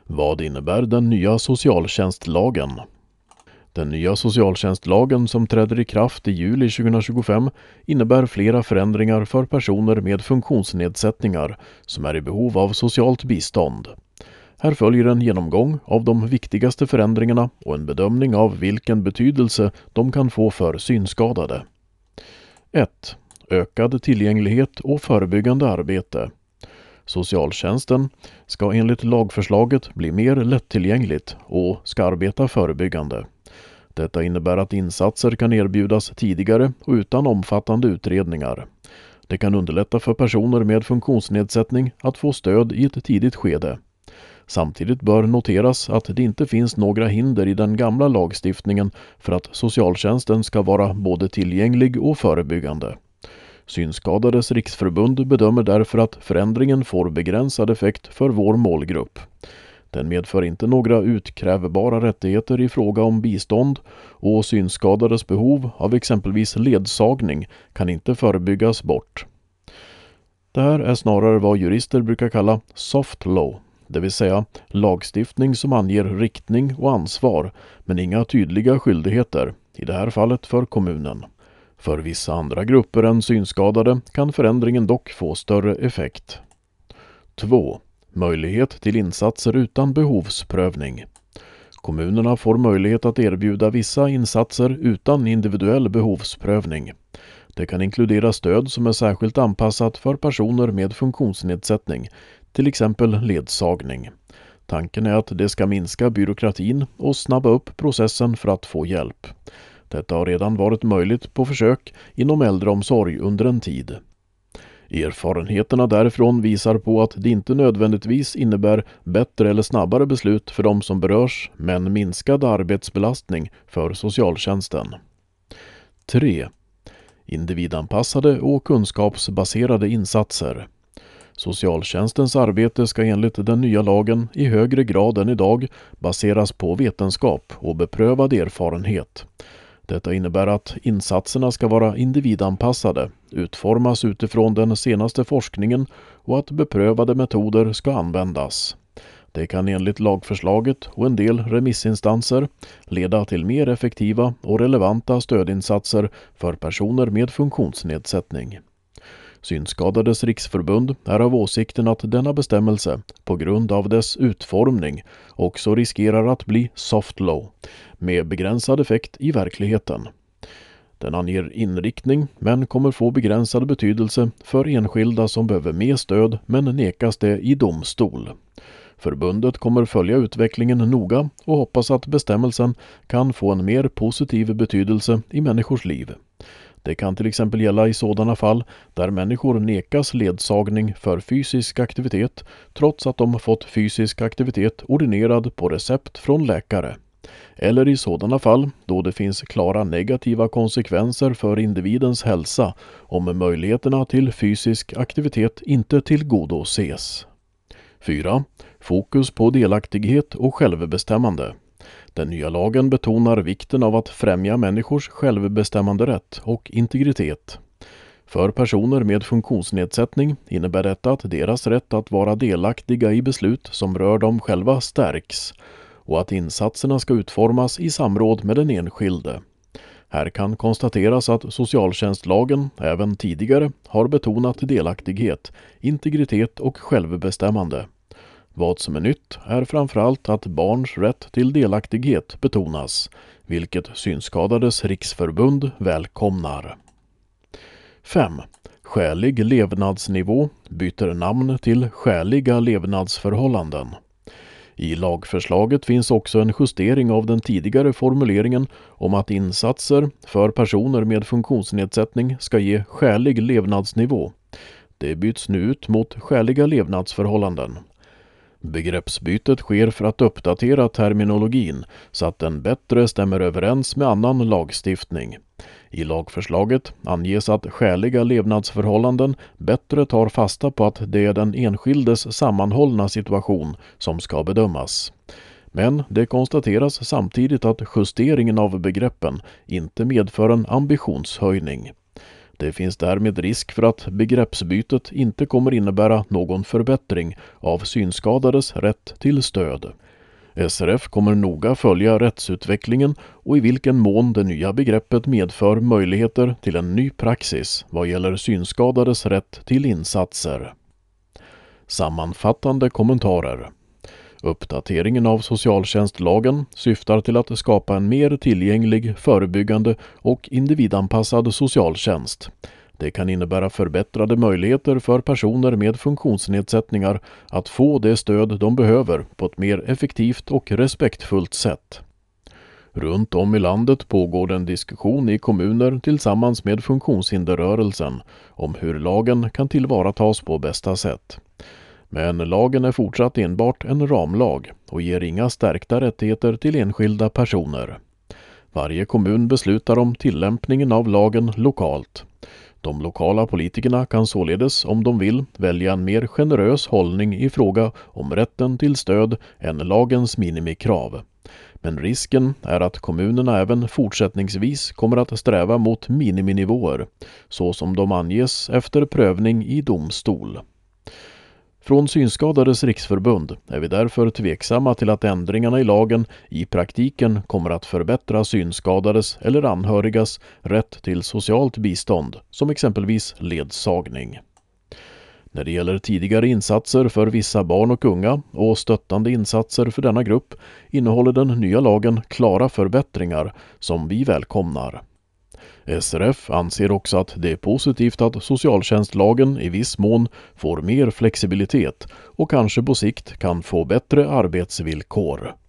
Vad innebär den nya socialtjänstlagen? Den nya socialtjänstlagen som träder i kraft i juli 2025 innebär flera förändringar för personer med funktionsnedsättningar som är i behov av socialt bistånd. Här följer en genomgång av de viktigaste förändringarna och en bedömning av vilken betydelse de kan få för synskadade. 1. Ökad tillgänglighet och förebyggande arbete. Socialtjänsten ska enligt lagförslaget bli mer lättillgängligt och ska arbeta förebyggande. Detta innebär att insatser kan erbjudas tidigare och utan omfattande utredningar. Det kan underlätta för personer med funktionsnedsättning att få stöd i ett tidigt skede. Samtidigt bör noteras att det inte finns några hinder i den gamla lagstiftningen för att socialtjänsten ska vara både tillgänglig och förebyggande. Synskadades riksförbund bedömer därför att förändringen får begränsad effekt för vår målgrupp. Den medför inte några utkrävbara rättigheter i fråga om bistånd och synskadades behov av exempelvis ledsagning kan inte förebyggas bort. Det här är snarare vad jurister brukar kalla soft law, det vill säga lagstiftning som anger riktning och ansvar men inga tydliga skyldigheter, i det här fallet för kommunen. För vissa andra grupper än synskadade kan förändringen dock få större effekt. 2. Möjlighet till insatser utan behovsprövning. Kommunerna får möjlighet att erbjuda vissa insatser utan individuell behovsprövning. Det kan inkludera stöd som är särskilt anpassat för personer med funktionsnedsättning, till exempel ledsagning. Tanken är att det ska minska byråkratin och snabba upp processen för att få hjälp. Detta har redan varit möjligt på försök inom äldreomsorg under en tid. Erfarenheterna därifrån visar på att det inte nödvändigtvis innebär bättre eller snabbare beslut för de som berörs, men minskad arbetsbelastning för socialtjänsten. 3. Individanpassade och kunskapsbaserade insatser. Socialtjänstens arbete ska enligt den nya lagen i högre grad än idag baseras på vetenskap och beprövad erfarenhet. Detta innebär att insatserna ska vara individanpassade, utformas utifrån den senaste forskningen och att beprövade metoder ska användas. Det kan enligt lagförslaget och en del remissinstanser leda till mer effektiva och relevanta stödinsatser för personer med funktionsnedsättning. Synskadades riksförbund är av åsikten att denna bestämmelse, på grund av dess utformning, också riskerar att bli soft law, med begränsad effekt i verkligheten. Den anger inriktning men kommer få begränsad betydelse för enskilda som behöver mer stöd men nekas det i domstol. Förbundet kommer följa utvecklingen noga och hoppas att bestämmelsen kan få en mer positiv betydelse i människors liv. Det kan till exempel gälla i sådana fall där människor nekas ledsagning för fysisk aktivitet trots att de fått fysisk aktivitet ordinerad på recept från läkare. Eller i sådana fall då det finns klara negativa konsekvenser för individens hälsa om möjligheterna till fysisk aktivitet inte tillgodoses. 4. Fokus på delaktighet och självbestämmande. Den nya lagen betonar vikten av att främja människors självbestämmanderätt och integritet. För personer med funktionsnedsättning innebär detta att deras rätt att vara delaktiga i beslut som rör dem själva stärks och att insatserna ska utformas i samråd med den enskilde. Här kan konstateras att socialtjänstlagen även tidigare har betonat delaktighet, integritet och självbestämmande. Vad som är nytt är framförallt att barns rätt till delaktighet betonas, vilket Synskadades riksförbund välkomnar. 5. Skälig levnadsnivå byter namn till skäliga levnadsförhållanden. I lagförslaget finns också en justering av den tidigare formuleringen om att insatser för personer med funktionsnedsättning ska ge skälig levnadsnivå. Det byts nu ut mot skäliga levnadsförhållanden. Begreppsbytet sker för att uppdatera terminologin så att den bättre stämmer överens med annan lagstiftning. I lagförslaget anges att skäliga levnadsförhållanden bättre tar fasta på att det är den enskildes sammanhållna situation som ska bedömas. Men det konstateras samtidigt att justeringen av begreppen inte medför en ambitionshöjning. Det finns därmed risk för att begreppsbytet inte kommer innebära någon förbättring av synskadades rätt till stöd. SRF kommer noga följa rättsutvecklingen och i vilken mån det nya begreppet medför möjligheter till en ny praxis vad gäller synskadades rätt till insatser. Sammanfattande kommentarer. Uppdateringen av socialtjänstlagen syftar till att skapa en mer tillgänglig, förebyggande och individanpassad socialtjänst. Det kan innebära förbättrade möjligheter för personer med funktionsnedsättningar att få det stöd de behöver på ett mer effektivt och respektfullt sätt. Runt om i landet pågår en diskussion i kommuner tillsammans med funktionshinderrörelsen om hur lagen kan tillvaratas på bästa sätt. Men lagen är fortsatt enbart en ramlag och ger inga stärkta rättigheter till enskilda personer. Varje kommun beslutar om tillämpningen av lagen lokalt. De lokala politikerna kan således, om de vill, välja en mer generös hållning i fråga om rätten till stöd än lagens minimikrav. Men risken är att kommunerna även fortsättningsvis kommer att sträva mot miniminivåer, så som de anges efter prövning i domstol. Från Synskadades riksförbund är vi därför tveksamma till att ändringarna i lagen i praktiken kommer att förbättra synskadades eller anhörigas rätt till socialt bistånd, som exempelvis ledsagning. När det gäller tidigare insatser för vissa barn och unga och stöttande insatser för denna grupp innehåller den nya lagen klara förbättringar som vi välkomnar. SRF anser också att det är positivt att socialtjänstlagen i viss mån får mer flexibilitet och kanske på sikt kan få bättre arbetsvillkor.